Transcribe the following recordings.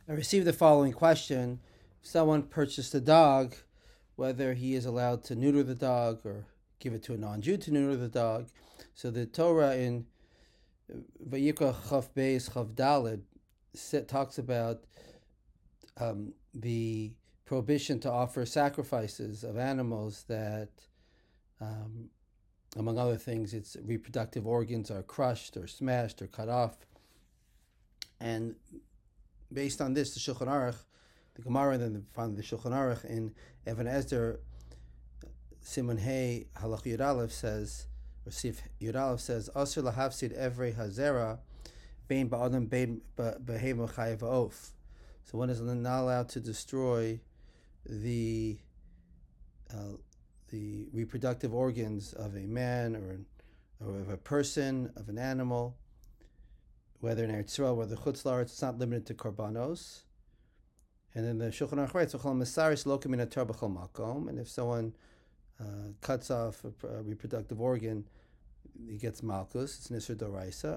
I received the following question. If someone purchased a dog, whether he is allowed to neuter the dog or give it to a non-Jew to neuter the dog. So the Torah in Vayikra Chaf Beis Chaf Daled talks about the prohibition to offer sacrifices of animals that, among other things, its reproductive organs are crushed or smashed or cut off. And based on this, the Shulchan Aruch, the Gemara, and then finally the Shulchan Aruch in Even HaEzer, Siman Hey Halach Yud Aleph says, or Sif Yud Aleph says, Asur lahavsid evrei hazera, bein ba'adam bein behemoth chayav ha'of. So one is not allowed to destroy the reproductive organs of a man or of a person, of an animal, whether in Eretz Yisrael, whether Chutz La'aretz. It's not limited to korbanos. And then the Shulchan Aruch writes, and if someone cuts off a reproductive organ, he gets malchus. It's nisur doraisa.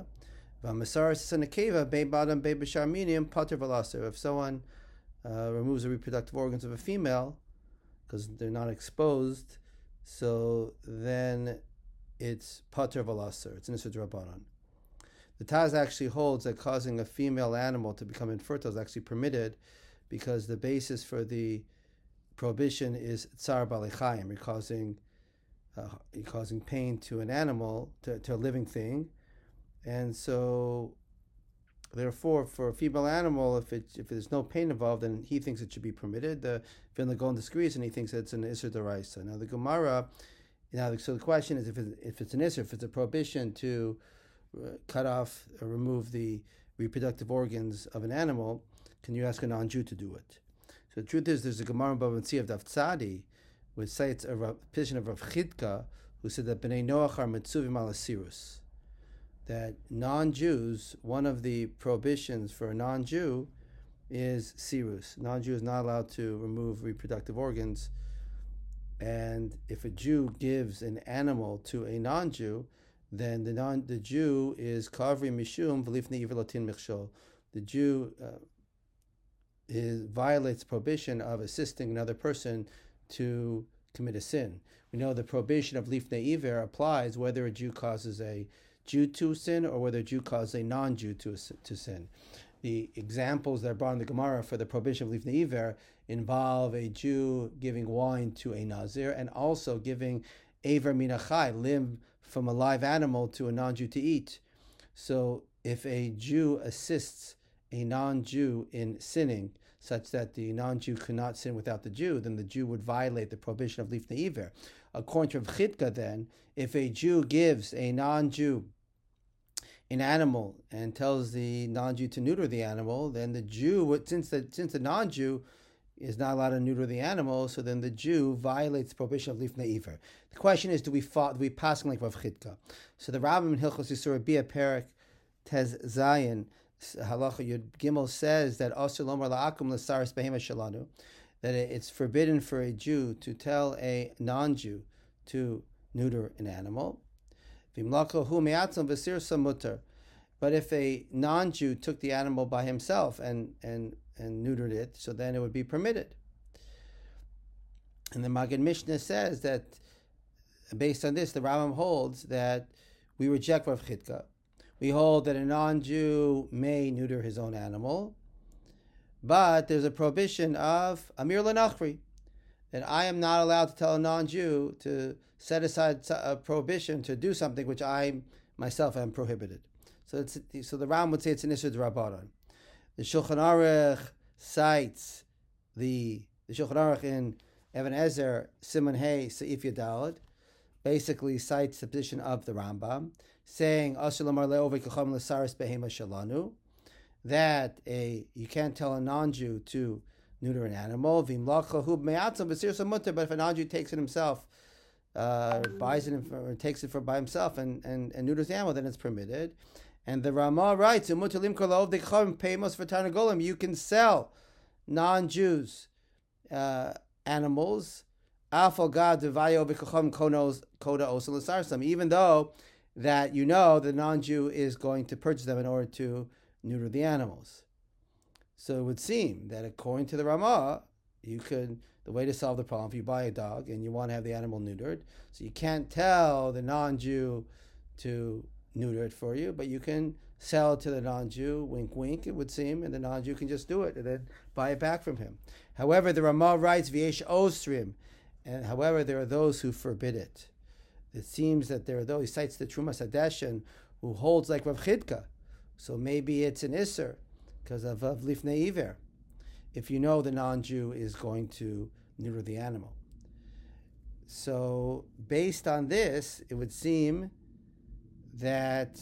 If someone removes the reproductive organs of a female because they're not exposed, so then it's pater v'laser. It's nisur d'Rabbanan. The Taz actually holds that causing a female animal to become infertile is actually permitted, because the basis for the prohibition is tsar balei chayim, causing pain to an animal, to a living thing, and so therefore for a female animal, if there's no pain involved, then he thinks it should be permitted. The Vilna Gaon disagrees, and he thinks that it's an isur d'oraisa. Now the Gemara, so the question is, if it's an isur, if it's a prohibition to cut off or remove the reproductive organs of an animal, can you ask a non-Jew to do it? So the truth is, there's a Gemara in Bava Metzia of Daf Tzadi, which cites a position of Rav Chidka, who said that Bnei Noach are mitzuvim al asirus, that non-Jews, one of the prohibitions for a non-Jew is sirus. Non-Jew is not allowed to remove reproductive organs, and if a Jew gives an animal to a non-Jew, then the Jew is kavri mishum v'lifnei ivelatin michshol. The Jew violates prohibition of assisting another person to commit a sin. We know the prohibition of lifnei iver applies whether a Jew causes a Jew to sin or whether a Jew causes a non-Jew to sin. The examples that are brought in the Gemara for the prohibition of lifnei iver involve a Jew giving wine to a Nazir and also giving aver minachai, limb from a live animal, to a non-Jew to eat. So if a Jew assists a non-Jew in sinning, such that the non-Jew could not sin without the Jew, then the Jew would violate the prohibition of lifnei iver. According to Rav Chidka, then, if a Jew gives a non-Jew an animal and tells the non-Jew to neuter the animal, then the Jew, since the non-Jew is not allowed to neuter the animal, so then the Jew violates the prohibition of lifnei iver. The question is, do we pass like Rav Chidka? So the Rambam in Hilchos Yisur Bia Perek Tez Zayin Halacha Yud Gimel says that Asur lomar la'akum l'saris behema shalanu, that it's forbidden for a Jew to tell a non-Jew to neuter an animal. V'imlako hu me'atzon v'sir samuter. But if a non-Jew took the animal by himself and neutered it, so then it would be permitted. And the Maggid Mishnah says that based on this, the Rambam holds that we reject Rav Chidka. We hold that a non-Jew may neuter his own animal, but there's a prohibition of Amir L'Nachri, that I am not allowed to tell a non-Jew to set aside a prohibition to do something which I myself am prohibited. So the Rambam would say it's an isur d'Rabbanan. The Shulchan Aruch cites the Shulchan Aruch in Even HaEzer Siman Hey Seif Yadalad, basically cites the position of the Rambam, saying that you can't tell a non-Jew to neuter an animal. But if a non-Jew takes it himself, buys it or takes it by himself and neuters the animal, then it's permitted. And the Ramah writes, you can sell non-Jews animals, even though that the non-Jew is going to purchase them in order to neuter the animals. So it would seem that according to the Ramah, the way to solve the problem, if you buy a dog and you want to have the animal neutered, so you can't tell the non-Jew to neuter it for you, but you can sell it to the non-Jew, wink, wink, it would seem, and the non-Jew can just do it and then buy it back from him. However, the Ramah writes, V'yesh osrim, and however, there are those who forbid it. It seems that there are those, he cites the Trumas Hadeshen, who holds like Rav Chidka. So maybe it's an Isser, because of Lifnei Iver, if you know the non-Jew is going to neuter the animal. So based on this, it would seem that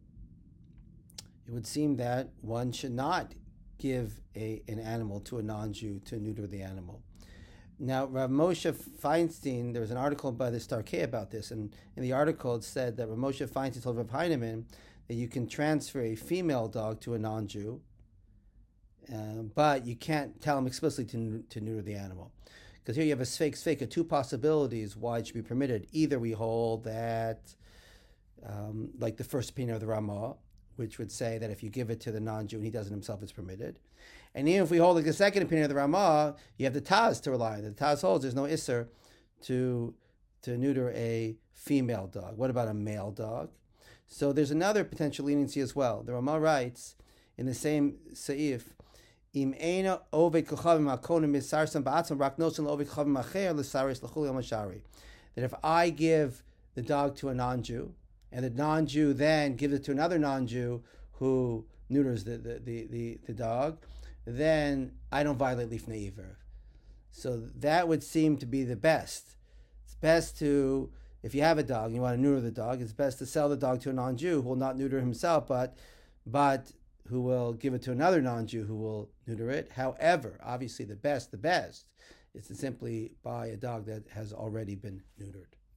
one should not give an animal to a non-Jew to neuter the animal. Now, Rav Moshe Feinstein, there was an article by the Starkei about this, and in the article it said that Rav Moshe Feinstein told Rav Heinemann that you can transfer a female dog to a non-Jew, but you can't tell him explicitly to neuter the animal. Because here you have a sfeika, two possibilities why it should be permitted. Either we hold that, like the first opinion of the Ramah, which would say that if you give it to the non-Jew and he does it himself, it's permitted. And even if we hold like the second opinion of the Ramah, you have the Taz to rely on. The Taz holds there's no Isser to neuter a female dog. What about a male dog? So there's another potential leniency as well. The Ramah writes in the same Seif, Im eina oved kochavim hakonim misarsam ba'atzam rak nosen oved kochavim acher l'saris l'chul yom hashari. That if I give the dog to a non-Jew, and the non-Jew then gives it to another non-Jew who neuters the dog, then I don't violate Lifnei Iver. So that would seem to be the best. It's best to, if you have a dog and you want to neuter the dog, it's best to sell the dog to a non-Jew who will not neuter himself, but who will give it to another non-Jew who will neuter it. However, obviously the best is to simply buy a dog that has already been neutered.